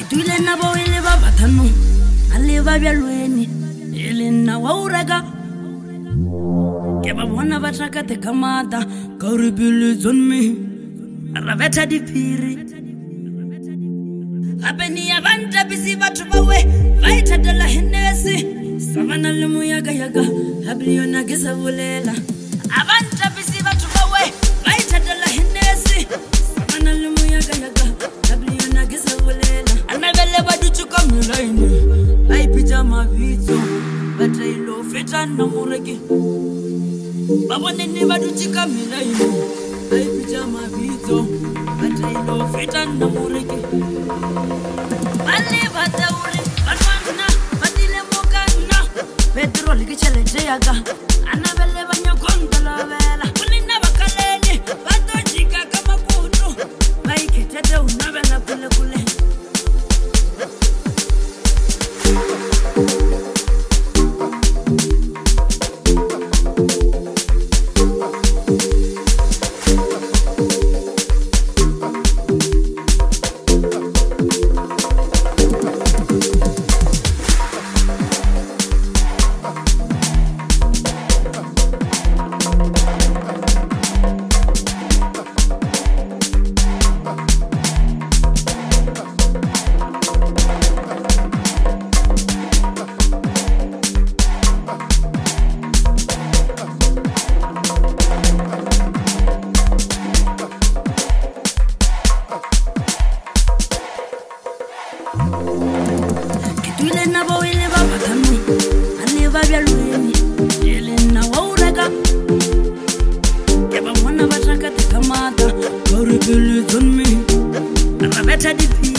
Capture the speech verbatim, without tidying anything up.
tuile na bo ile ba bathano ale ba byalweni ile na wa uraga ke ba bona ba traka te kamata ka re bile zonme ra betha dipiri abeni abantu bisi bathu bawe bayithatela henesi savana le moyaga yaga abliona ke savulela abantu bisi bathu bawe bayithatela henesi savana le moyaga yaga abliona ke savulela anabele baduchu kamulaini bayipita mavitso batrailo feta na mureke babone ne baduchu kamulaini bayipita mavitso batrailo feta na mureke bale batauri batwana batile mokana petrol ke chelete yaga anabele banyakondola vela kulina bakaleni batojika kama kutu baiketete unabela kule kule tuile na bo ile ba bathano ale ba byalweni ile na wa uraga ke ba bona ba traka te kamata ka re bile zonme ra betha dipi